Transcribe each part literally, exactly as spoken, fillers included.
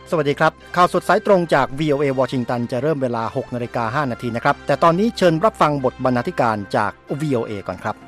สวัสดีครับข่าวสดสายตรงจาก วี โอ เอ วอชิงตันจะเริ่มเวลา หกนาฬิกาห้านาทีนะครับแต่ตอนนี้เชิญรับฟังบทบรรณาธิการจาก วี โอ เอ ก่อนครับ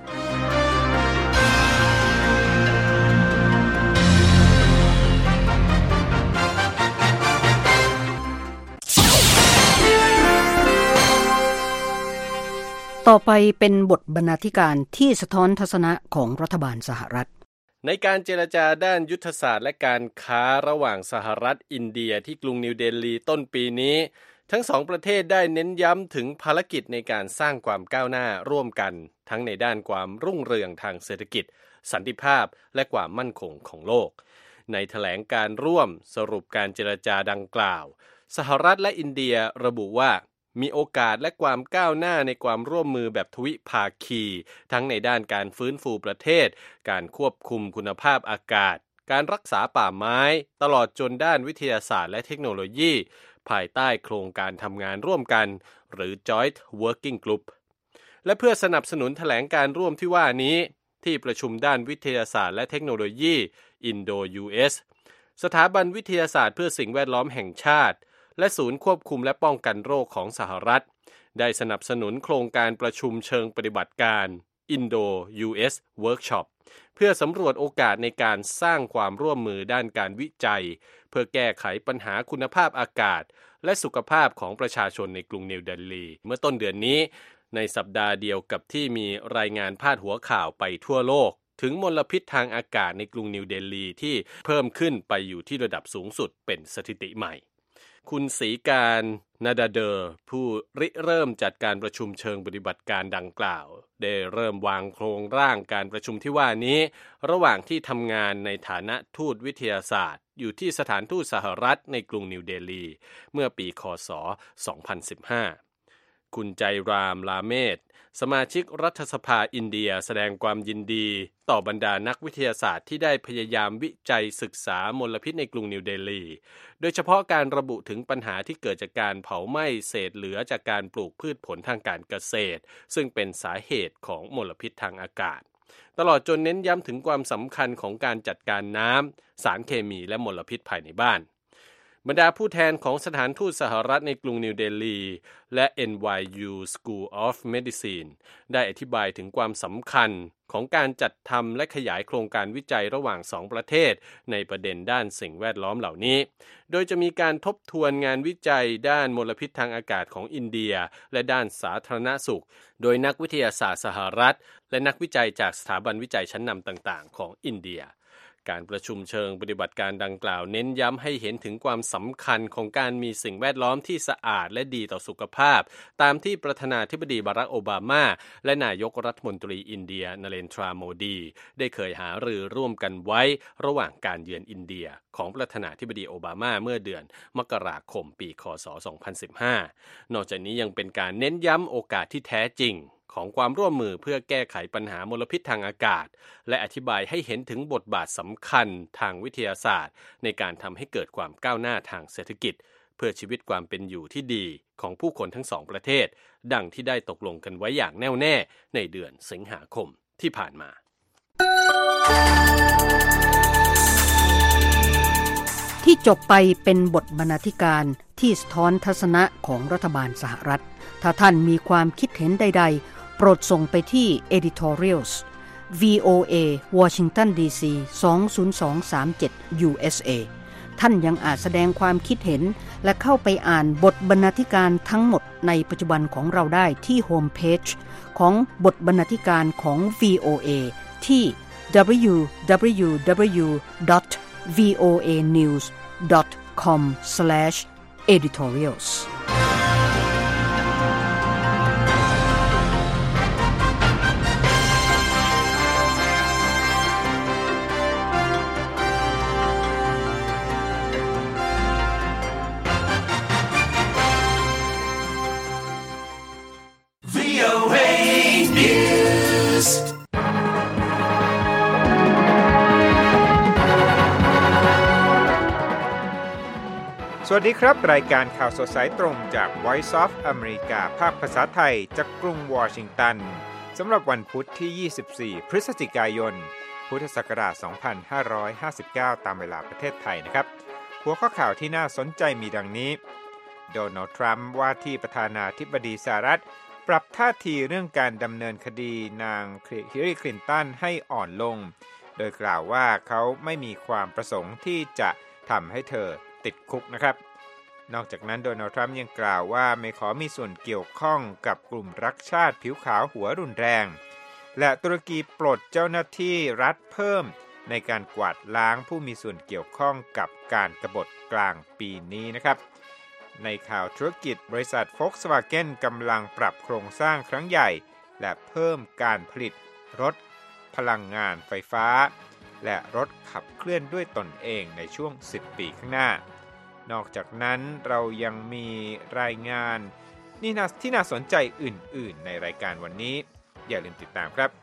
ต่อไปเป็นบทบรรณาธิการที่สะท้อนทัศนะของรัฐบาลสหรัฐในการเจรจาด้านยุทธศาสตร์และการค้าระหว่างสหรัฐอินเดียที่กรุงนิวเดลีต้นปีนี้ทั้งสองประเทศได้เน้นย้ำถึงภารกิจในการสร้างความก้าวหน้าร่วมกันทั้งในด้านความรุ่งเรืองทางเศรษฐกิจสันติภาพและความมั่นคงของโลกในแถลงการร่วมสรุปการเจรจาดังกล่าวสหรัฐและอินเดียระบุว่ามีโอกาสและความก้าวหน้าในความร่วมมือแบบทวิภาคีทั้งในด้านการฟื้นฟูประเทศการควบคุมคุณภาพอากาศการรักษาป่าไม้ตลอดจนด้านวิทยาศาสตร์และเทคโนโลยีภายใต้โครงการทำงานร่วมกันหรือ Joint Working Group และเพื่อสนับสนุนแถลงการร่วมที่ว่านี้ที่ประชุมด้านวิทยาศาสตร์และเทคโนโลยี Indo-ยู เอส สถาบันวิทยาศาสตร์เพื่อสิ่งแวดล้อมแห่งชาติและศูนย์ควบคุมและป้องกันโรคของสหรัฐได้สนับสนุนโครงการประชุมเชิงปฏิบัติการ Indo-ยู เอส Workshop เพื่อสำรวจโอกาสในการสร้างความร่วมมือด้านการวิจัยเพื่อแก้ไขปัญหาคุณภาพอากาศและสุขภาพของประชาชนในกรุงนิวเดลีเมื่อต้นเดือนนี้ในสัปดาห์เดียวกับที่มีรายงานพาดหัวข่าวไปทั่วโลกถึงมลพิษทางอากาศในกรุงนิวเดลีที่เพิ่มขึ้นไปอยู่ที่ระดับสูงสุดเป็นสถิติใหม่คุณศรีการนาดาเดอร์ผู้ริเริ่มจัดการประชุมเชิงปฏิบัติการดังกล่าวได้เริ่มวางโครงร่างการประชุมที่ว่านี้ระหว่างที่ทำงานในฐานะทูตวิทยาศาสตร์อยู่ที่สถานทูตสหรัฐในกรุงนิวเดลีเมื่อปีค.ศ. สองพันสิบห้าคุณใจรามลาเมศสมาชิกรัฐสภาอินเดียแสดงความยินดีต่อบรรดานักวิทยาศาสตร์ที่ได้พยายามวิจัยศึกษามลพิษในกรุงนิวเดลีโดยเฉพาะการระบุถึงปัญหาที่เกิดจากการเผาไหม้เศษเหลือจากการปลูกพืชผลทางการเกษตรซึ่งเป็นสาเหตุของมลพิษทางอากาศตลอดจนเน้นย้ำถึงความสำคัญของการจัดการน้ำสารเคมีและมลพิษภายในบ้านบรรดาผู้แทนของสถานทูตสหรัฐในกรุงนิวเดลีและ เอ็น วาย ยู School of Medicine ได้อธิบายถึงความสำคัญของการจัดทำและขยายโครงการวิจัยระหว่างสองประเทศในประเด็นด้านสิ่งแวดล้อมเหล่านี้โดยจะมีการทบทวนงานวิจัยด้านมลพิษทางอากาศของอินเดียและด้านสาธารณสุขโดยนักวิทยาศาสตร์สหรัฐและนักวิจัยจากสถาบันวิจัยชั้นนำต่างๆของอินเดียการประชุมเชิงปฏิบัติการดังกล่าวเน้นย้ำให้เห็นถึงความสำคัญของการมีสิ่งแวดล้อมที่สะอาดและดีต่อสุขภาพตามที่ประธานาธิบดีบารักโอบามาและนายกรัฐมนตรีอินเดียนเรนทราโมดีได้เคยหารือร่วมกันไว้ระหว่างการเยือนอินเดียของประธานาธิบดีโอบามาเมื่อเดือนมกราคมปีค.ศ. สองพันสิบห้านอกจากนี้ยังเป็นการเน้นย้ำโอกาสที่แท้จริงของความร่วมมือเพื่อแก้ไขปัญหามลพิษทางอากาศและอธิบายให้เห็นถึงบทบาทสำคัญทางวิทยาศาสตร์ในการทำให้เกิดความก้าวหน้าทางเศรษฐกิจเพื่อชีวิตความเป็นอยู่ที่ดีของผู้คนทั้งสองประเทศดังที่ได้ตกลงกันไว้อย่างแน่วแน่ในเดือนสิงหาคมที่ผ่านมาที่จบไปเป็นบทบรรณาธิการที่สะท้อนทัศนะของรัฐบาลสหรัฐถ้าท่านมีความคิดเห็นใดๆโปรดส่งไปที่ editorials วี โอ เอ Washington ดี ซี สอง ศูนย์ สอง สาม เจ็ด ยู เอส เอ ท่านยังอาจแสดงความคิดเห็นและเข้าไปอ่านบทบรรณาธิการทั้งหมดในปัจจุบันของเราได้ที่โฮมเพจของบทบรรณาธิการของ วี โอ เอ ที่ ดับเบิลยู ดับเบิลยู ดับเบิลยู ดอท วี โอ เอ นิวส์ ดอท คอม สแลช เอดิทอเรียลส์สวัสดีครับรายการข่าวสดสายตรงจาก Voice of America ภาคภาษาไทยจากกรุงวอชิงตันสำหรับวันพุธที่ยี่สิบสี่พฤศจิกายนพุทธศักราชสองพันห้าร้อยห้าสิบเก้าตามเวลาประเทศไทยนะครับหัวข้อข่าวที่น่าสนใจมีดังนี้โดนัลด์ทรัมป์ว่าที่ประธานาธิบดีสหรัฐปรับท่าทีเรื่องการดำเนินคดีนางฮิลลารีคลินตันให้อ่อนลงโดยกล่าวว่าเขาไม่มีความประสงค์ที่จะทำให้เธอติดคุกนะครับนอกจากนั้นโดนัลด์ทรัมป์ยังกล่าวว่าไม่ขอมีส่วนเกี่ยวข้องกับกลุ่มรักชาติผิวขาวหัวรุนแรงและตุรกีปลดเจ้าหน้าที่รัฐเพิ่มในการกวาดล้างผู้มีส่วนเกี่ยวข้องกับการกบฏกลางปีนี้นะครับในข่าวธุรกิจบริษัท Volkswagen กำลังปรับโครงสร้างครั้งใหญ่และเพิ่มการผลิตรถพลังงานไฟฟ้าและรถขับเคลื่อนด้วยตนเองในช่วงสิบปีข้างหน้านอกจากนั้นเรายังมีรายงานนี่นะที่น่าสนใจอื่นๆในรายการวันนี้อย่าลืมติดตามครับ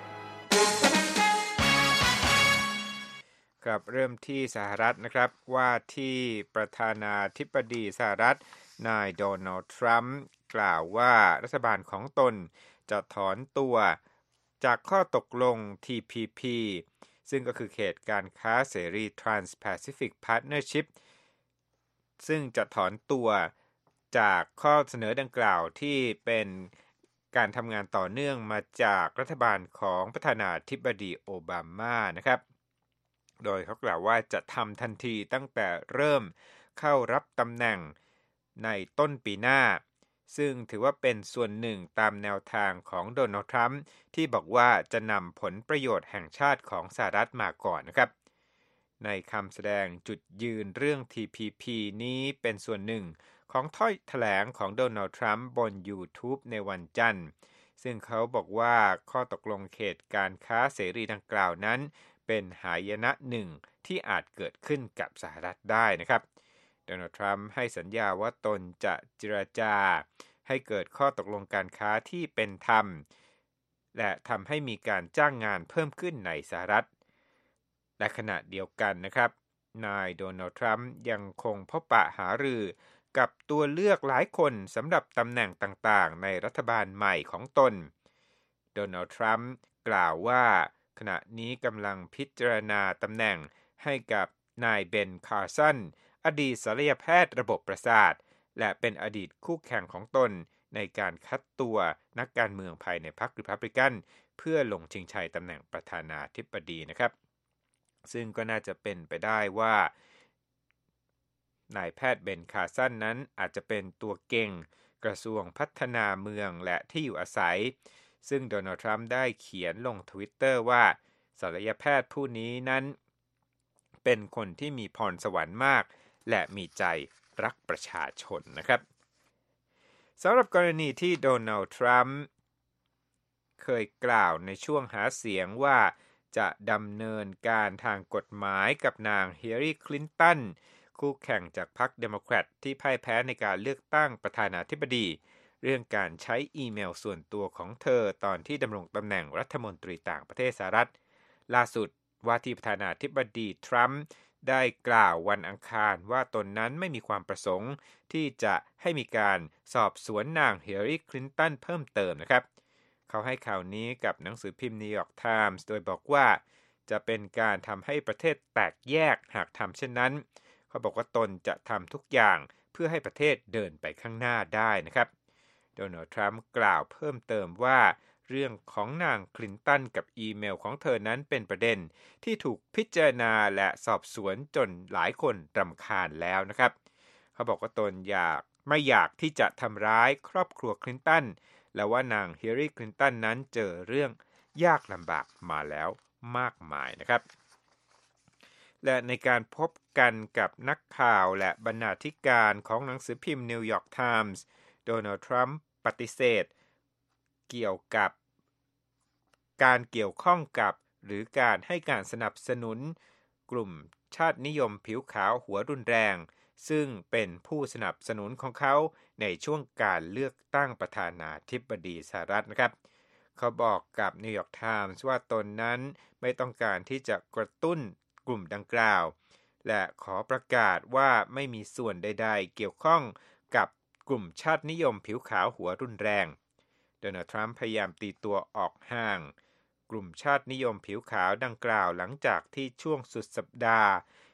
ครับเริ่มที่สหรัฐนะครับว่าที่ประธานาธิบดีสหรัฐนายโดนัลด์ทรัมป์กล่าวว่ารัฐบาลของตนจะถอนตัวจากข้อตกลง ที พี พี ซึ่งก็คือเขตการค้าเสรี Trans-Pacific Partnership ซึ่งจะถอนตัวจากข้อเสนอดังกล่าวที่เป็นการทำงานต่อเนื่องมาจากรัฐบาลของประธานาธิบดีโอบามานะครับโดยเขากล่าวว่าจะทำทันทีตั้งแต่เริ่มเข้ารับตำแหน่งในต้นปีหน้าซึ่งถือว่าเป็นส่วนหนึ่งตามแนวทางของโดนัลด์ทรัมป์ที่บอกว่าจะนำผลประโยชน์แห่งชาติของสหรัฐมาก่อนนะครับในคำแสดงจุดยืนเรื่อง ที พี พี นี้เป็นส่วนหนึ่งของถ้อยแถลงของโดนัลด์ทรัมป์บน YouTube ในวันจันทร์ซึ่งเขาบอกว่าข้อตกลงเขตการค้าเสรีดังกล่าวนั้นเป็นหายนะหนึ่งที่อาจเกิดขึ้นกับสหรัฐได้นะครับโดนัลด์ทรัมป์ให้สัญญาว่าตนจะเจรจาให้เกิดข้อตกลงการค้าที่เป็นธรรมและทำให้มีการจ้างงานเพิ่มขึ้นในสหรัฐและขณะเดียวกันนะครับนายโดนัลด์ทรัมป์ยังคงพบปะหารือกับตัวเลือกหลายคนสำหรับตำแหน่งต่างๆในรัฐบาลใหม่ของตนโดนัลด์ทรัมป์กล่าวว่าขณะนี้กำลังพิจารณาตำแหน่งให้กับนายเบนคาร์สันอดีตศัลยแพทย์ระบบประสาทและเป็นอดีตคู่แข่งของตนในการคัดตัวนักการเมืองภายในพรรครีพับลิกันเพื่อลงชิงชัยตำแหน่งประธานาธิบดีนะครับซึ่งก็น่าจะเป็นไปได้ว่านายแพทย์เบนคาร์สันนั้นอาจจะเป็นตัวเก่งกระทรวงพัฒนาเมืองและที่อยู่อาศัยซึ่งโดนัลด์ทรัมป์ได้เขียนลง Twitter ว่าศัลยแพทย์ผู้นี้นั้นเป็นคนที่มีพรสวรรค์มากและมีใจรักประชาชนนะครับสำหรับกรณีที่โดนัลด์ทรัมป์เคยกล่าวในช่วงหาเสียงว่าจะดำเนินการทางกฎหมายกับนางฮิลลารีคลินตันคู่แข่งจากพรรคเดโมแครตที่พ่ายแพ้ในการเลือกตั้งประธานาธิบดีเรื่องการใช้อีเมลส่วนตัวของเธอตอนที่ดำรงตำแหน่งรัฐมนตรีต่างประเทศสหรัฐล่าสุดว่าที่ประธานาธิบดีทรัมป์ได้กล่าววันอังคารว่าตนนั้นไม่มีความประสงค์ที่จะให้มีการสอบสวนนางฮิลลารีคลินตันเพิ่มเติมนะครับเขาให้ข่าวนี้กับหนังสือพิมพ์นิวยอร์กไทมส์โดยบอกว่าจะเป็นการทำให้ประเทศแตกแยกหากทำเช่นนั้นเขาบอกว่าตนจะทำทุกอย่างเพื่อให้ประเทศเดินไปข้างหน้าได้นะครับโดนัลด์ทรัมป์กล่าวเพิ่มเติมว่าเรื่องของนางคลินตันกับอีเมลของเธอนั้นเป็นประเด็นที่ถูกพิจารณาและสอบสวนจนหลายคนรำคาญแล้วนะครับเขาบอกว่าตนอยากไม่อยากที่จะทำร้ายครอบครัวคลินตันและว่านางฮิลลารีคลินตันนั้นเจอเรื่องยากลำบากมาแล้วมากมายนะครับและในการพบกันกับนักข่าวและบรรณาธิการของหนังสือพิมพ์นิวยอร์กไทมส์โดนัลด์ทรัมป์ปฏิเสธเกี่ยวกับการเกี่ยวข้องกับหรือการให้การสนับสนุนกลุ่มชาตินิยมผิวขาวหัวรุนแรงซึ่งเป็นผู้สนับสนุนของเขาในช่วงการเลือกตั้งประธานาธิบดีสหรัฐนะครับเขาบอกกับนิวยอร์กไทมส์ว่าตนนั้นไม่ต้องการที่จะกระตุ้นกลุ่มดังกล่าวและขอประกาศว่าไม่มีส่วนใดๆเกี่ยวข้องกับกลุ่มชาตินิยมผิวขาวหัวรุนแรงโดนัลด์ทรัมป์พยายามตีตัวออกห่างกลุ่มชาตินิยมผิวขาวดังกล่าวหลังจากที่ช่วงสุดสัปดาห์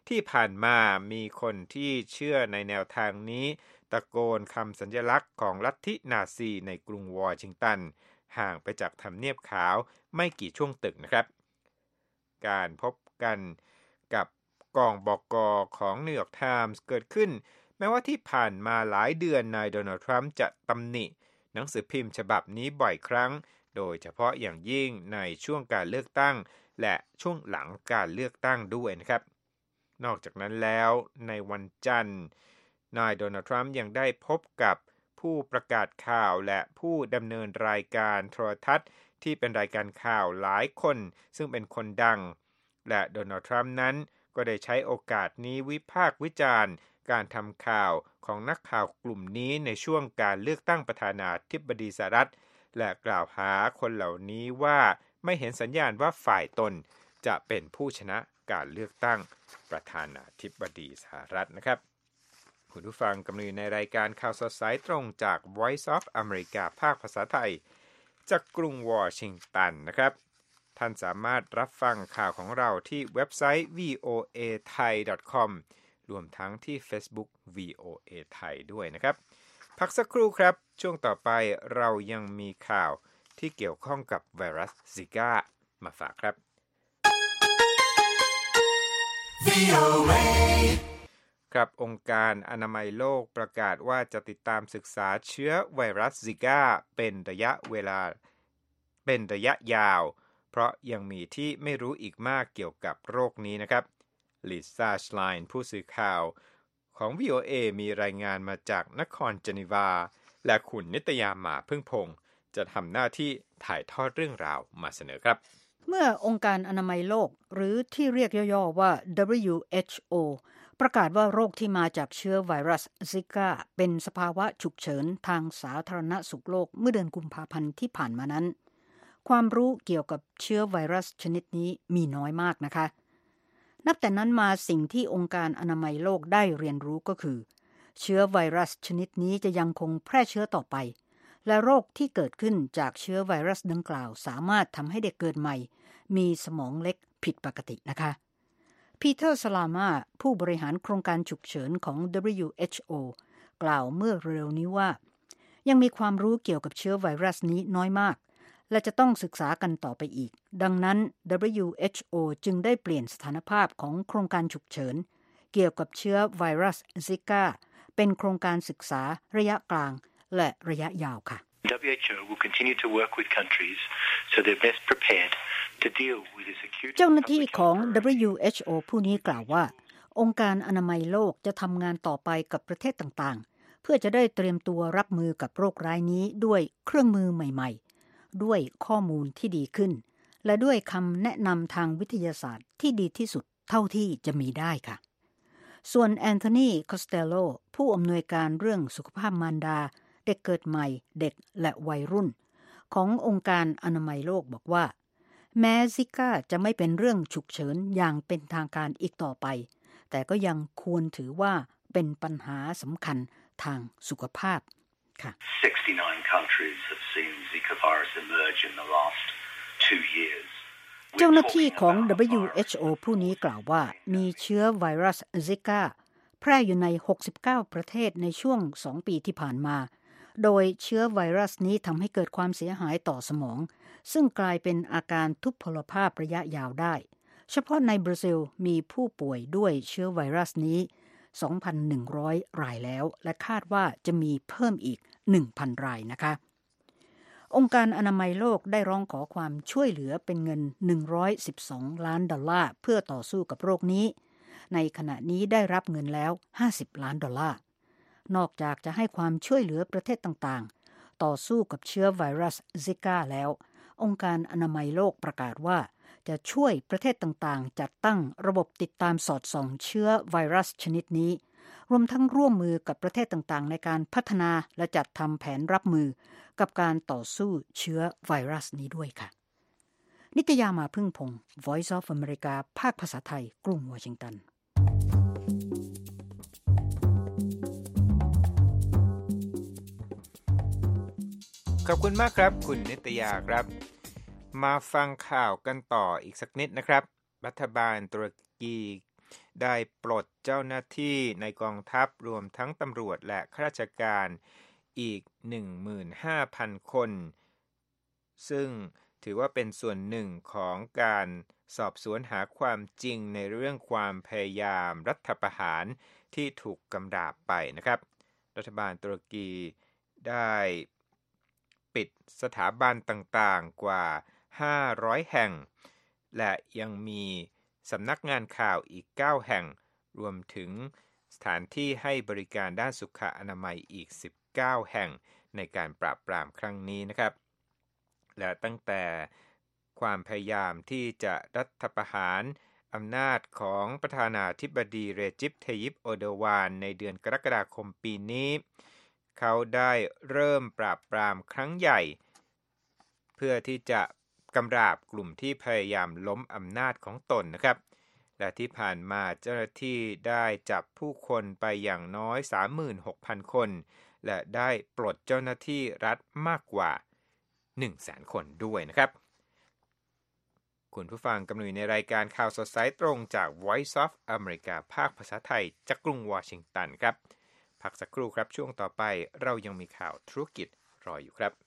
ที่ผ่านมามีคนที่เชื่อในแนวทางนี้ตะโกนคำสัญลักษณ์ของลัทธินาซีในกรุงวอชิงตันห่างไปจากทำเนียบขาวไม่กี่ช่วงตึกนะครับการพบกันกับกองบก.ของนิวยอร์กไทมส์เกิดขึ้นแม้ว่าที่ผ่านมาหลายเดือนนายโดนัลด์ทรัมป์จะตำหนิหนังสือพิมพ์ฉบับนี้บ่อยครั้งโดยเฉพาะอย่างยิ่งในช่วงการเลือกตั้งและช่วงหลังการเลือกตั้งด้วยนะครับนอกจากนั้นแล้วในวันจันทร์นายโดนัลด์ทรัมป์ยังได้พบกับผู้ประกาศข่าวและผู้ดำเนินรายการโทรทัศน์ที่เป็นรายการข่าวหลายคนซึ่งเป็นคนดังและโดนัลด์ทรัมป์นั้นก็ได้ใช้โอกาสนี้วิพากษ์วิจารณ์การทำข่าวของนักข่าวกลุ่มนี้ในช่วงการเลือกตั้งประธานาธิบดีสหรัฐและกล่าวหาคนเหล่านี้ว่าไม่เห็นสัญญาณว่าฝ่ายตนจะเป็นผู้ชนะการเลือกตั้งประธานาธิบดีสหรัฐนะครับคุณผู้ฟังกำลังอยู่ในรายการข่าวสดสายตรงจาก Voice of America ภาคภาษาไทยจากกรุงวอชิงตันนะครับท่านสามารถรับฟังข่าวของเราที่เว็บไซต์ วี โอ เอ ไทย ดอท คอม รวมทั้งที่ Facebook วี โอ เอ ไทยด้วยนะครับพักสักครู่ครับช่วงต่อไปเรายังมีข่าวที่เกี่ยวข้องกับไวรัสซิก้ามาฝากครับ วี โอ เอ ครับองค์การอนามัยโลกประกาศว่าจะติดตามศึกษาเชื้อไวรัสซิก้าเป็นระยะเวลาเป็นระยะยาวเพราะยังมีที่ไม่รู้อีกมากเกี่ยวกับโรคนี้นะครับลิซ่า ชไลน์ผู้สื่อข่าวของ วี โอ เอ มีรายงานมาจากนครเจนีวาและคุณนิตยาหมาพึ่งพงษ์จะทำหน้าที่ถ่ายทอดเรื่องราวมาเสนอครับเมื่อองค์การอนามัยโลกหรือที่เรียกย่อๆว่า ดับเบิลยู เอช โอ ประกาศว่าโรคที่มาจากเชื้อไวรัสซิก้าเป็นสภาวะฉุกเฉินทางสาธารณสุขโลกเมื่อเดือนกุมภาพันธ์ที่ผ่านมานั้นความรู้เกี่ยวกับเชื้อไวรัสชนิดนี้มีน้อยมากนะคะนับแต่นั้นมาสิ่งที่องค์การอนามัยโลกได้เรียนรู้ก็คือเชื้อไวรัสชนิดนี้จะยังคงแพร่เชื้อต่อไปและโรคที่เกิดขึ้นจากเชื้อไวรัสดังกล่าวสามารถทำให้เด็กเกิดใหม่มีสมองเล็กผิดปกตินะคะปีเตอร์ สลามาผู้บริหารโครงการฉุกเฉินของ ดับเบิลยู เอช โอ กล่าวเมื่อเร็วนี้ว่ายังมีความรู้เกี่ยวกับเชื้อไวรัสนี้น้อยมากและจะต้องศึกษากันต่อไปอีกดังนั้น ดับเบิลยู เอช โอ จึงได้เปลี่ยนสถานภาพของโครงการฉุกเฉินเกี่ยวกับเชื้อไวรัสซิก้าเป็นโครงการศึกษาระยะกลางและระยะยาวค่ะดับเบิลยู เอช โอ will continue to work with countries so they're best prepared to deal with this acute เจ้าหน้าที่ของ ดับเบิลยู เอช โอ ผู้นี้กล่าวว่าองค์การอนามัยโลกจะทำงานต่อไปกับประเทศต่างๆเพื่อจะได้เตรียมตัวรับมือกับโรคร้ายนี้ด้วยเครื่องมือใหม่ๆด้วยข้อมูลที่ดีขึ้นและด้วยคำแนะนำทางวิทยาศาสตร์ที่ดีที่สุดเท่าที่จะมีได้ค่ะส่วนแอนโทนี คอสเตลโลผู้อำนวยการเรื่องสุขภาพมารดาเด็กเกิดใหม่เด็กและวัยรุ่นขององค์การอนามัยโลกบอกว่าแม้ซิก้าจะไม่เป็นเรื่องฉุกเฉินอย่างเป็นทางการอีกต่อไปแต่ก็ยังควรถือว่าเป็นปัญหาสำคัญทางสุขภาพค่ะ sixty-nine countries have seen Zika virus emerge in the last two years เจ้าหน้าที่ของ ดับเบิลยู เอช โอ ผู้นี้กล่าวว่ามีเชื้อไวรัสซิก้าแพร่อยู่ในหกสิบเก้าประเทศในช่วงสองปีที่ผ่านมาโดยเชื้อไวรัสนี้ทำให้เกิดความเสียหายต่อสมองซึ่งกลายเป็นอาการทุพพลภาพระยะยาวได้เฉพาะในบราซิลมีผู้ป่วยด้วยเชื้อไวรัสนี้ สองพันหนึ่งร้อย รายแล้วและคาดว่าจะมีเพิ่มอีก หนึ่งพัน รายนะคะองค์การอนามัยโลกได้ร้องขอความช่วยเหลือเป็นเงินหนึ่งร้อยสิบสองล้านดอลลาร์เพื่อต่อสู้กับโรคนี้ในขณะนี้ได้รับเงินแล้วห้าสิบล้านดอลลาร์นอกจากจะให้ความช่วยเหลือประเทศต่างๆต่อสู้กับเชื้อไวรัสซิก้าแล้วองค์การอนามัยโลกประกาศว่าจะช่วยประเทศต่างๆจัดตั้งระบบติดตามสอดส่องเชื้อไวรัสชนิดนี้รวมทั้งร่วมมือกับประเทศต่างๆในการพัฒนาและจัดทำแผนรับมือกับการต่อสู้เชื้อไวรัสนี้ด้วยค่ะนิตยามาพึ่งพงษ์ Voice of America ภาคภาษาไทยกรุงวอชิงตันขอบคุณมากครับคุณนิตยาครับมาฟังข่าวกันต่ออีกสักนิดนะครับรัฐบาลตุรกีได้ปลดเจ้าหน้าที่ในกองทัพรวมทั้งตำรวจและข้าราชการอีก หนึ่งหมื่นห้าพัน คนซึ่งถือว่าเป็นส่วนหนึ่งของการสอบสวนหาความจริงในเรื่องความพยายามรัฐประหารที่ถูกกำราบไปนะครับรัฐบาลตุรกีได้ปิดสถาบันต่างๆกว่าห้าร้อยแห่งและยังมีสำนักงานข่าวอีกเก้าแห่งรวมถึงสถานที่ให้บริการด้านสุขอนามัยอีกสิบเก้าแห่งในการปราบปรามครั้งนี้นะครับและตั้งแต่ความพยายามที่จะรัฐประหารอำนาจของประธานาธิบดีเรจิป ไทยิป เออร์โดวานในเดือนกรกฎาคมปีนี้เขาได้เริ่มปราบปรามครั้งใหญ่เพื่อที่จะกำราบกลุ่มที่พยายามล้มอำนาจของตนนะครับและที่ผ่านมาเจ้าหน้าที่ได้จับผู้คนไปอย่างน้อย สามหมื่นหกพัน คนและได้ปลดเจ้าหน้าที่รัฐมากกว่า หนึ่งแสน คนด้วยนะครับคุณผู้ฟังกำลังอยู่ในรายการข่าวสดสายตรงจาก Voice of America ภาคภาษาไทยจากกรุงวอชิงตันครับพักสักครู่ครับช่วงต่อไปเรายังมีข่าวธุรกิจรออยู่ครับ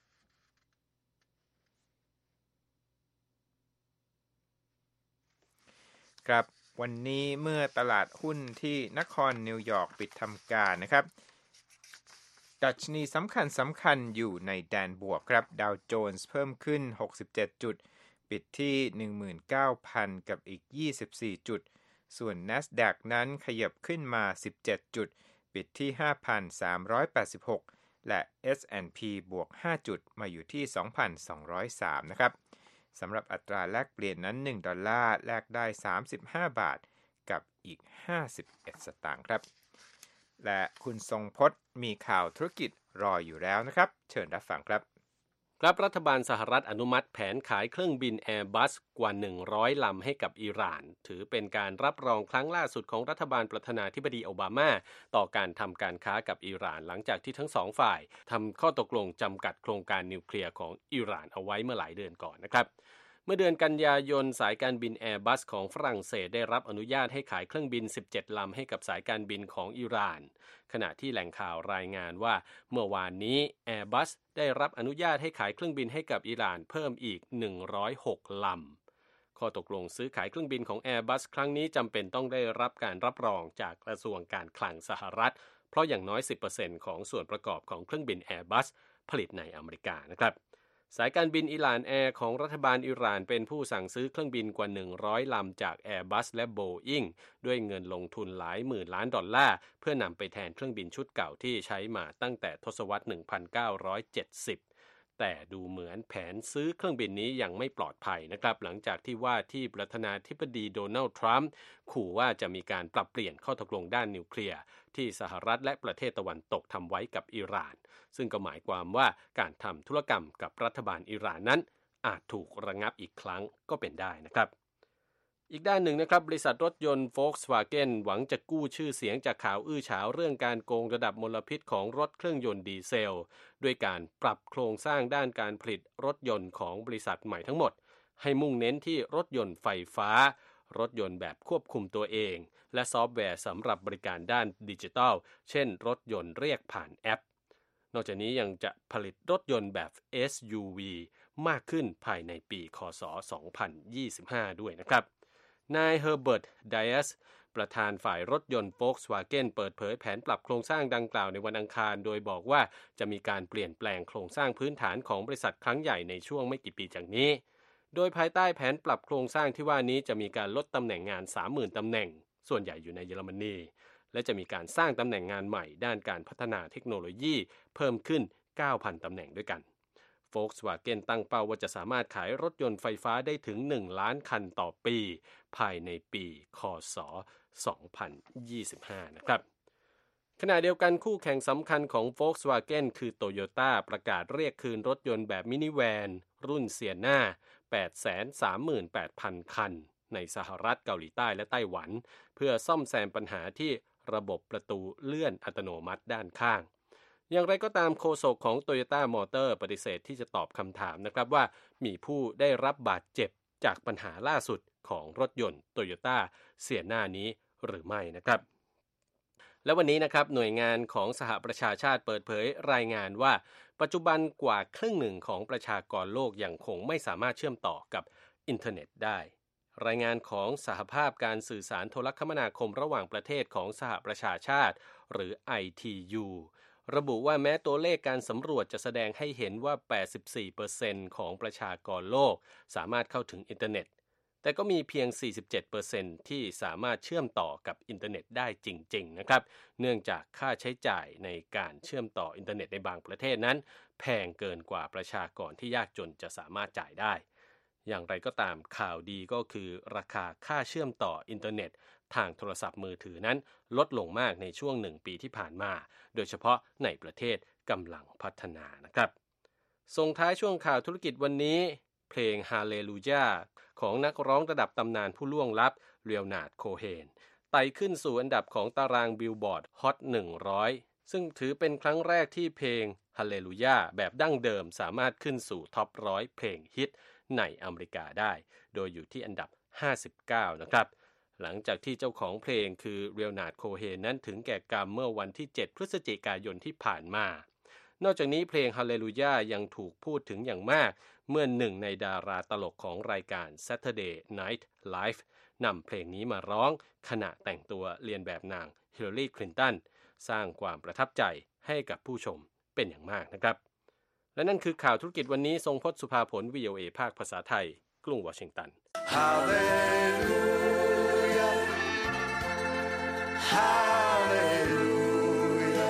ครับวันนี้เมื่อตลาดหุ้นที่นครนิวยอร์กปิดทำการนะครับดัชนีสำคัญสำคัญอยู่ในแดนบวกครับดาวโจนส์เพิ่มขึ้นหกสิบเจ็ดจุดปิดที่ หนึ่งหมื่นเก้าพัน กับอีกยี่สิบสี่จุดส่วน NASDAQ นั้นขยับขึ้นมาสิบเจ็ดจุดปิดที่ ห้าพันสามร้อยแปดสิบหก และ เอส แอนด์ พี บวกห้าจุดมาอยู่ที่ สองพันสองร้อยสาม นะครับสำหรับอัตราแลกเปลี่ยนนั้นหนึ่งดอลลาร์แลกได้สามสิบห้าบาทกับอีกห้าสิบเอ็ดสตางค์ครับและคุณทรงพจน์มีข่าวธุรกิจรออยู่แล้วนะครับเชิญรับฟังครับครับรัฐบาลสหรัฐอนุมัติแผนขายเครื่องบิน Airbus กว่าหนึ่งร้อยลำให้กับอิหร่านถือเป็นการรับรองครั้งล่าสุดของรัฐบาลประธานาธิบดีโอบามาต่อการทำการค้ากับอิหร่านหลังจากที่ทั้งสองฝ่ายทำข้อตกลงจำกัดโครงการนิวเคลียร์ของอิหร่านเอาไว้เมื่อหลายเดือนก่อนนะครับเมื่อเดือนกันยายนสายการบิน Airbus ของฝรั่งเศสได้รับอนุญาตให้ขายเครื่องบินสิบเจ็ดลำให้กับสายการบินของอิหร่านขณะที่แหล่งข่าวรายงานว่าเมื่อวานนี้ Airbus ได้รับอนุญาตให้ขายเครื่องบินให้กับอิหร่านเพิ่มอีกหนึ่งร้อยหกลำข้อตกลงซื้อขายเครื่องบินของ Airbus ครั้งนี้จำเป็นต้องได้รับการรับรองจากกระทรวงการคลังสหรัฐเพราะอย่างน้อย สิบเปอร์เซ็นต์ ของส่วนประกอบของเครื่องบิน Airbus ผลิตในอเมริกานะครับสายการบินอิหร่านแอร์ของรัฐบาลอิหร่านเป็นผู้สั่งซื้อเครื่องบินกว่าหนึ่งร้อยลำจาก Airbus และ Boeing ด้วยเงินลงทุนหลายหมื่นล้านดอลลาร์เพื่อนำไปแทนเครื่องบินชุดเก่าที่ใช้มาตั้งแต่ทศวรรษหนึ่งพันเก้าร้อยเจ็ดสิบแต่ดูเหมือนแผนซื้อเครื่องบินนี้ยังไม่ปลอดภัยนะครับหลังจากที่ว่าที่ประธานาธิบดีโดนัลด์ทรัมป์ขู่ว่าจะมีการปรับเปลี่ยนข้อตกลงด้านนิวเคลียร์ที่สหรัฐและประเทศตะวันตกทำไว้กับอิหร่านซึ่งก็หมายความว่าการทำธุรกรรมกับรัฐบาลอิหร่านนั้นอาจถูกระงับอีกครั้งก็เป็นได้นะครับอีกด้านหนึ่งนะครับบริษัทรถยนต์ Volkswagen หวังจะกู้ชื่อเสียงจากข่าวอื้อฉาวเรื่องการโกงระดับมลพิษของรถเครื่องยนต์ดีเซลด้วยการปรับโครงสร้างด้านการผลิตรถยนต์ของบริษัทใหม่ทั้งหมดให้มุ่งเน้นที่รถยนต์ไฟฟ้ารถยนต์แบบควบคุมตัวเองและซอฟต์แวร์สำหรับบริการด้านดิจิทัลเช่นรถยนต์เรียกผ่านแอปนอกจากนี้ยังจะผลิตรถยนต์แบบ เอส ยู วี มากขึ้นภายในปีค.ศ. สองพันยี่สิบห้าด้วยนะครับนายเฮอร์เบิร์ต ไดแอสประธานฝ่ายรถยนต์ Volkswagen เปิดเผยแผนปรับโครงสร้างดังกล่าวในวันอังคารโดยบอกว่าจะมีการเปลี่ยนแปลงโครงสร้างพื้นฐานของบริษัทครั้งใหญ่ในช่วงไม่กี่ปีจากนี้โดยภายใต้แผนปรับโครงสร้างที่ว่านี้จะมีการลดตำแหน่งงาน สามหมื่น ตำแหน่งส่วนใหญ่อยู่ในเยอรมนีและจะมีการสร้างตำแหน่งงานใหม่ด้านการพัฒนาเทคโนโลยีเพิ่มขึ้น เก้าพัน ตำแหน่งด้วยกัน Volkswagen ตั้งเป้าว่าจะสามารถขายรถยนต์ไฟฟ้าได้ถึงหนึ่งล้านคันต่อปีภายในปีค.ศ. สองพันยี่สิบห้านะครับขณะเดียวกันคู่แข่งสำคัญของ Volkswagen คือ Toyota ประกาศเรียกคืนรถยนต์แบบมินิแวนรุ่น Sienna แปดแสนสามหมื่นแปดพัน คันในสหรัฐเกาหลีใต้และไต้หวันเพื่อซ่อมแซมปัญหาที่ระบบประตูเลื่อนอัตโนมัติด้านข้างอย่างไรก็ตามโฆษกของ Toyota Motor ปฏิเสธที่จะตอบคำถามนะครับว่ามีผู้ได้รับบาดเจ็บจากปัญหาล่าสุดของรถยนต์ Toyota Sienna นี้หรือไม่นะครับและวันนี้นะครับหน่วยงานของสหประชาชาติเปิดเผยรายงานว่าปัจจุบันกว่าครึ่งหนึ่งของประชากรโลกยังคงไม่สามารถเชื่อมต่อกับอินเทอร์เน็ตได้รายงานของสหภาพการสื่อสารโทรคมนาคมระหว่างประเทศของสหประชาชาติหรือ ไอ ที ยู ระบุว่าแม้ตัวเลขการสำรวจจะแสดงให้เห็นว่า แปดสิบสี่เปอร์เซ็นต์ ของประชากรโลกสามารถเข้าถึงอินเทอร์เน็ตแต่ก็มีเพียง สี่สิบเจ็ดเปอร์เซ็นต์ ที่สามารถเชื่อมต่อกับอินเทอร์เน็ตได้จริงๆนะครับเนื่องจากค่าใช้จ่ายในการเชื่อมต่ออินเทอร์เน็ตในบางประเทศนั้นแพงเกินกว่าประชากรที่ยากจนจะสามารถจ่ายได้อย่างไรก็ตามข่าวดีก็คือราคาค่าเชื่อมต่ออินเทอร์เน็ตทางโทรศัพท์มือถือนั้นลดลงมากในช่วงหนึ่งปีที่ผ่านมาโดยเฉพาะในประเทศกำลังพัฒนานะครับส่งท้ายช่วงข่าวธุรกิจวันนี้เพลง Hallelujah ของนักร้องระดับตำนานผู้ล่วงลับเรียลนาร์ด โคเฮนไต่ขึ้นสู่อันดับของตารางบิลบอร์ดฮอตหนึ่งร้อยซึ่งถือเป็นครั้งแรกที่เพลง Hallelujah แบบดั้งเดิมสามารถขึ้นสู่ท็อปร้อยเพลงฮิตในอเมริกาได้โดยอยู่ที่อันดับห้าสิบเก้านะครับหลังจากที่เจ้าของเพลงคือเรียลนาร์ด โคเฮนนั้นถึงแก่กรรมเมื่อวันที่เจ็ดพฤศจิกายนที่ผ่านมานอกจากนี้เพลง Hallelujah ยังถูกพูดถึงอย่างมากเมื่อหนึ่งในดาราตลกของรายการ Saturday Night Live นำเพลงนี้มาร้องขณะแต่งตัวเลียนแบบนางฮิลลารี คลินตันสร้างความประทับใจให้กับผู้ชมเป็นอย่างมากนะครับและนั่นคือข่าวธุรกิจวันนี้ทรงพจน์สุภาผล วี โอ เอ ภาคภาษาไทยกรุงวอชิงตัน Hallelujah Hallelujah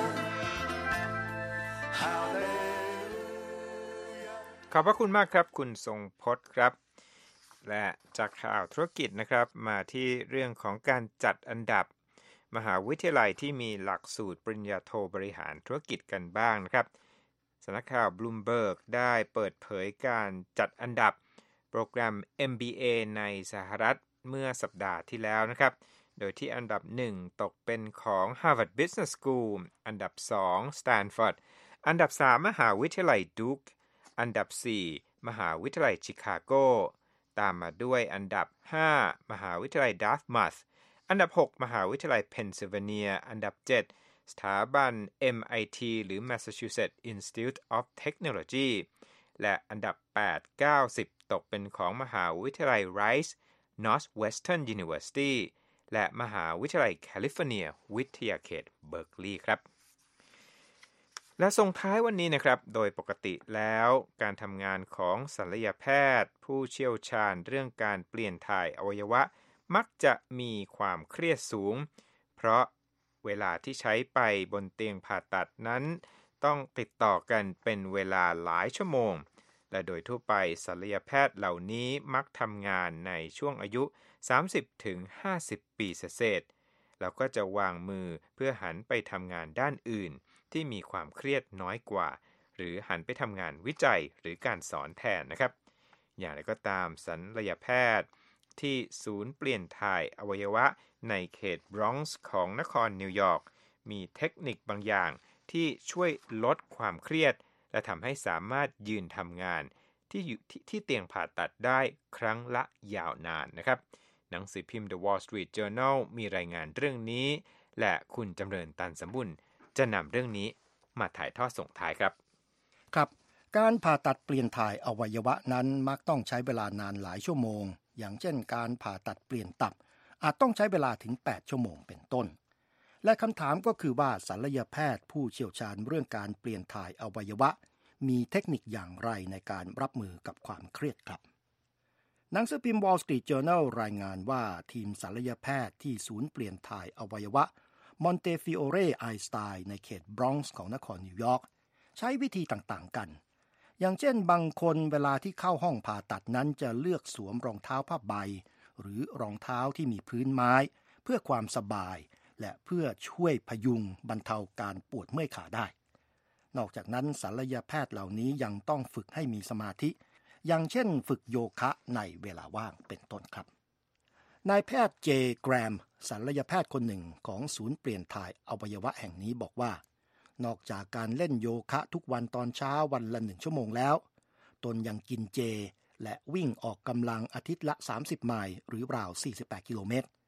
Hallelujah ขอบพระคุณมากครับคุณทรงพจน์ครับและจากข่าวธุรกิจนะครับมาที่เรื่องของการจัดอันดับมหาวิทยาลัยที่มีหลักสูตรปริญญาโทบริหารธุรกิจกันบ้างนะครับสำนักข่าว Bloomberg ได้เปิดเผยการจัดอันดับโปรแกรม เอ็ม บี เอ ในสหรัฐเมื่อสัปดาห์ที่แล้วนะครับโดยที่อันดับหนึ่งตกเป็นของ Harvard Business School อันดับสอง Stanford อันดับสามมหาวิทยาลัย Duke อันดับสี่มหาวิทยาลัยชิคาโกตามมาด้วยอันดับห้ามหาวิทยาลัย Dartmouth อันดับหกมหาวิทยาลัย Pennsylvania อันดับเจ็ดสถาบัน เอ็ม ไอ ที หรือ Massachusetts Institute of Technology และอันดับแปด เก้า สิบตกเป็นของมหาวิทยาลัย Rice Northwestern University และมหาวิทยาลัยแคลิฟอร์เนียวิทยาเขตเบิร์กลีย์ครับและส่งท้ายวันนี้นะครับโดยปกติแล้วการทำงานของศัลยแพทย์ผู้เชี่ยวชาญเรื่องการเปลี่ยนถ่ายอวัยวะมักจะมีความเครียดสูงเพราะเวลาที่ใช้ไปบนเตียงผ่าตัดนั้นต้องติดต่อกันเป็นเวลาหลายชั่วโมงและโดยทั่วไปศัลยแพทย์เหล่านี้มักทำงานในช่วงอายุ สามสิบถึงห้าสิบ ปีเศษๆแล้วก็จะวางมือเพื่อหันไปทำงานด้านอื่นที่มีความเครียดน้อยกว่าหรือหันไปทำงานวิจัยหรือการสอนแทนนะครับอย่างไรก็ตามศัลยแพทย์ที่ศูนย์เปลี่ยนถ่ายอวัยวะในเขตบรอนซ์ของนครนิวยอร์กมีเทคนิคบางอย่างที่ช่วยลดความเครียดและทำให้สามารถยืนทำงานที่อยู่ ท, ที่เตียงผ่าตัดได้ครั้งละยาวนานนะครับหนังสือพิมพ์ The Wall Street Journal มีรายงานเรื่องนี้และคุณจำเริญตันสมบุญจะนำเรื่องนี้มาถ่ายทอดส่งท้ายครับครับการผ่าตัดเปลี่ยนถ่ายอวัยวะนั้นมักต้องใช้เวลานานหลายชั่วโมงอย่างเช่นการผ่าตัดเปลี่ยนตับอาจต้องใช้เวลาถึงแปดชั่วโมงเป็นต้นและคำถามก็คือว่าศัลยแพทย์ผู้เชี่ยวชาญเรื่องการเปลี่ยนถ่ายอวัยวะมีเทคนิคอย่างไรในการรับมือกับความเครียดครับหนังสือพิมพ์ Wall Street Journal รายงานว่าทีมศัลยแพทย์ที่ศูนย์เปลี่ยนถ่ายอวัยวะมอนเตฟิโอเรไอน์สไตน์ในเขตบรอนซ์ของนครนิวยอร์กใช้วิธีต่างๆกันอย่างเช่นบางคนเวลาที่เข้าห้องผ่าตัดนั้นจะเลือกสวมรองเท้าผ้าใบหรือรองเท้าที่มีพื้นไม้เพื่อความสบายและเพื่อช่วยพยุงบรรเทาการปวดเมื่อยขาได้นอกจากนั้นศัลยแพทย์เหล่านี้ยังต้องฝึกให้มีสมาธิอย่างเช่นฝึกโยคะในเวลาว่างเป็นต้นครับนายแพทย์เจแกรมศัลยแพทย์คนหนึ่งของศูนย์เปลี่ยนถ่ายอวัยวะแห่งนี้บอกว่านอกจากการเล่นโยคะทุกวันตอนเช้าวันละหนึ่งชั่วโมงแล้วตนยังกินเจและวิ่งออกกำลังอาทิตย์ละสามสิบไมล์หรือราวสี่สิบแปดกิโลเมตร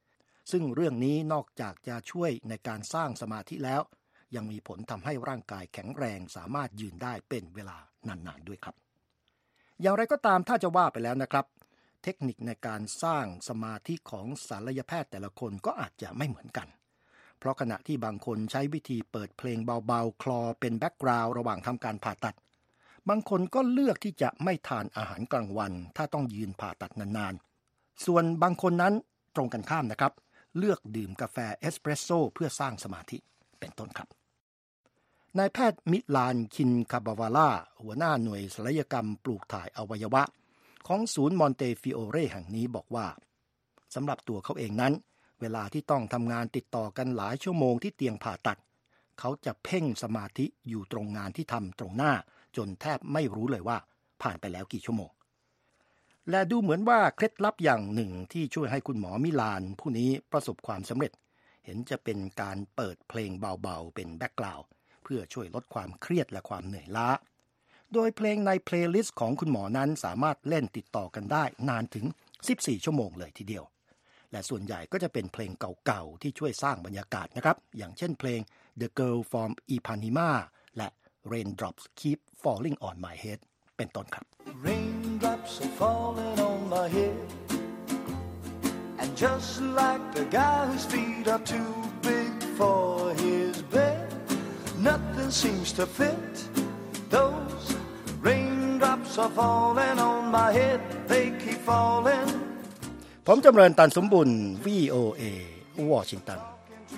ซึ่งเรื่องนี้นอกจากจะช่วยในการสร้างสมาธิแล้วยังมีผลทำให้ร่างกายแข็งแรงสามารถยืนได้เป็นเวลานานๆด้วยครับอย่างไรก็ตามถ้าจะว่าไปแล้วนะครับเทคนิคในการสร้างสมาธิของศัลยแพทย์แต่ละคนก็อาจจะไม่เหมือนกันเพราะขณะที่บางคนใช้วิธีเปิดเพลงเบาๆคลอเป็นแบ็กกราวด์ระหว่างทำการผ่าตัดบางคนก็เลือกที่จะไม่ทานอาหารกลางวันถ้าต้องยืนผ่าตัดนานๆส่วนบางคนนั้นตรงกันข้ามนะครับเลือกดื่มกาแฟเอสเปรสโซ่เพื่อสร้างสมาธิเป็นต้นครับนายแพทย์มิลานคินคาบาวาล่าหัวหน้าหน่วยศัลยกรรมปลูกถ่ายอวัยวะของศูนย์มอนเตฟิโอเรแห่งนี้บอกว่าสำหรับตัวเขาเองนั้นเวลาที่ต้องทำงานติดต่อกันหลายชั่วโมงที่เตียงผ่าตัดเขาจะเพ่งสมาธิอยู่ตรงงานที่ทำตรงหน้าจนแทบไม่รู้เลยว่าผ่านไปแล้วกี่ชั่วโมงและดูเหมือนว่าเคล็ดลับอย่างหนึ่งที่ช่วยให้คุณหมอมิลานผู้นี้ประสบความสำเร็จเห็นจะเป็นการเปิดเพลงเบาๆเป็นแบ็คกราวด์เพื่อช่วยลดความเครียดและความเหนื่อยล้าโดยเพลงในเพลย์ลิสต์ของคุณหมอนั้นสามารถเล่นติดต่อกันได้นานถึงสิบสี่ชั่วโมงเลยทีเดียวและส่วนใหญ่ก็จะเป็นเพลงเก่าๆที่ช่วยสร้างบรรยากาศนะครับอย่างเช่นเพลง The Girl from Ipanema และ Raindrops Keep Falling on My Head เป็นต้นครับ Raindrops are falling on my head And just like the guy whose feet are too big for his bed Nothing seems to fit Those raindrops are falling on my head They keep falling ผมจำเริญตันสมบุญ วี โอ เอ วอชิงตัน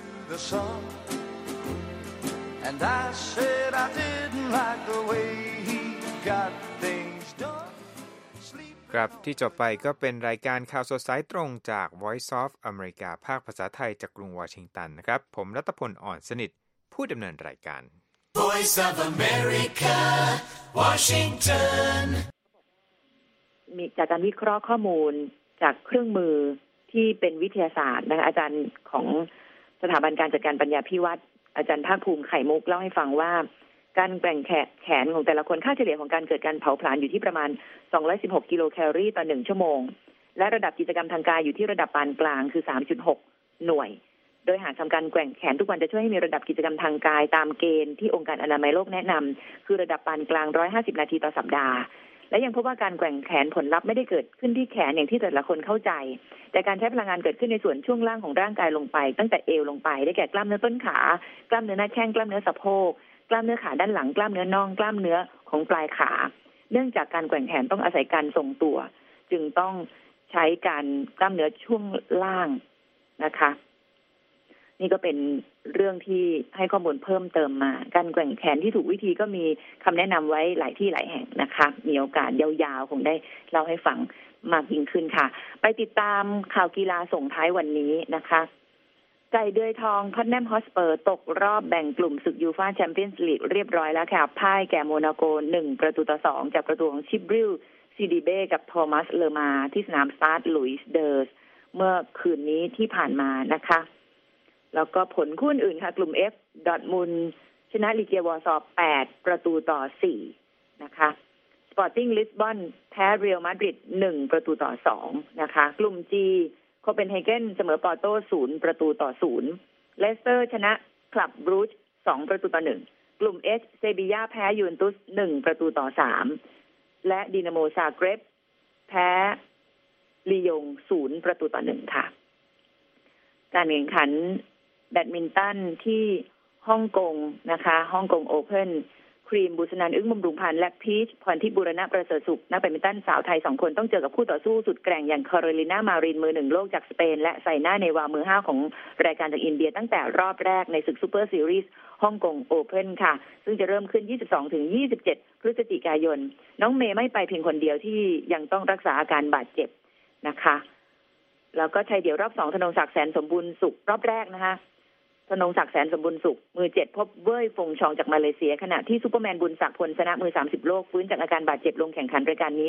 And I said I didn't like the way he got things done ครับที่จบไปก็เป็นรายการข่าวสดสายตรงจาก Voice of America ภาคภาษาไทยจากกรุงวอชิงตันนะครับผมรัตพลอ่อนสนิทผู้ดำเนินรายการ Voice of America Washington มีจากการวิเคราะห์ข้อมูลจากเครื่องมือที่เป็นวิทยาศาสตร์นะคะอาจารย์ของสถาบันการจัดการปัญญาภิวัตรอาจารย์ภาคภูมิไข่มุกเล่าให้ฟังว่าการแกว่งแขนของแต่ละคนค่าเฉลี่ยของการเกิดการเผาผลาญอยู่ที่ประมาณสองร้อยสิบหกกิโลแคลอรี่ต่อหนึ่งชั่วโมงและระดับกิจกรรมทางกายอยู่ที่ระดับปานกลางคือ สามจุดหก หน่วยโดยหากทำการแกว่งแขนทุกวันจะช่วยให้มีระดับกิจกรรมทางกายตามเกณฑ์ที่องค์การอนามัยโลกแนะนำคือระดับปานกลางหนึ่งร้อยห้าสิบนาทีต่อสัปดาห์และยังพบว่าการแกว่งแขนผลลัพธ์ไม่ได้เกิดขึ้นที่แขนอย่างที่แต่ละคนเข้าใจแต่การใช้พลังงานเกิดขึ้นในส่วนช่วงล่างของร่างกายลงไปตั้งแต่เอวลงไปได้แก่กล้ามเนื้อต้นขากล้ามเนื้อหน้าแข้งกล้ามเนื้อสะโพกกล้ามเนื้อขาด้านหลังกล้ามเนื้อน่องกล้ามเนื้อของปลายขาเนื่องจากการแกว่งแขนต้องอาศัยการทรงตัวจึงต้องใช้การกล้ามเนื้อช่วงล่างนะคะนี่ก็เป็นเรื่องที่ให้ข้อมูลเพิ่มเติมมาการแกว่งแขนที่ถูกวิธีก็มีคำแนะนำไว้หลายที่หลายแห่งนะคะมีโอกาสยาวๆคงได้เล่าให้ฟังมากยิ่งขึ้นค่ะไปติดตามข่าวกีฬาส่งท้ายวันนี้นะคะไก่เดือยทองท็อตแนมฮอสเปอร์ตกรอบแบ่งกลุ่มศึกยูฟ่าแชมเปี้ยนส์ลีกเรียบร้อยแล้วค่ะพ่ายแก่โมนาโกหนึ่งประตูต่อสองจากประตูของชิบริลซีดีเบ้กับโทมัสเลอมาที่สนามสตาร์ลุยส์เดอร์สเมื่อคืนนี้ที่ผ่านมานะคะแล้วก็ผลคู่อื่นค่ะกลุ่ม F ดอร์ทมุนด์ชนะลีเกียวอร์ซอแปดประตูต่อสี่นะคะสปอร์ติ้งลิสบอนแพ้เรอัลมาดริดหนึ่งประตูต่อสองนะคะกลุ่ม G โคเปนเฮเกนเสมอปอร์โตศูนย์ประตูต่อศูนย์เลสเตอร์ชนะคลับบรูชสองประตูต่อหนึ่งกลุ่ม H เซบีย่าแพ้ยูเวนตุสหนึ่งประตูต่อสามและดินาโมซาเกร็บแพ้ลียงศูนย์ประตูต่อหนึ่งค่ะการแข่งขันแบดมินตันที่ฮ่องกงนะคะฮ่องกงโอเพ่นครีมบุษนันท์อึ้งบำรุงพันธ์และพีชพรทิพย์บุรณะประเสริฐสุขนักแบดมินตันสาวไทยสองคนต้องเจอกับคู่ต่อสู้สุดแกร่งอย่างคาโรลิน่ามารินมือหนึ่งโลกจากสเปนและไซน่าเนวามือห้าของรายการจากอินเดียตั้งแต่รอบแรกในศึกซูเปอร์ซีรีส์ฮ่องกงโอเพ่นค่ะซึ่งจะเริ่มขึ้น ยี่สิบสองถึงยี่สิบเจ็ด พฤศจิกายนน้องเมย์ไม่ไปเพียงคนเดียวที่ยังต้องรักษาอาการบาดเจ็บนะคะแล้วก็ชายเดี่ยวรอบสองธนงศักดิ์แสนสมบูรณ์สุขรอบแรกนะคะธนงศักดิ์แสนสมบูรณ์สุขมือเจ็ดพบเว่ยฟงชองจากมาเลเซียขณะที่ซุปเปอร์แมนบุญศักดิ์พลชนะมือสามสิบโลกฟื้นจากอาการบาดเจ็บลงแข่งขันรายการนี้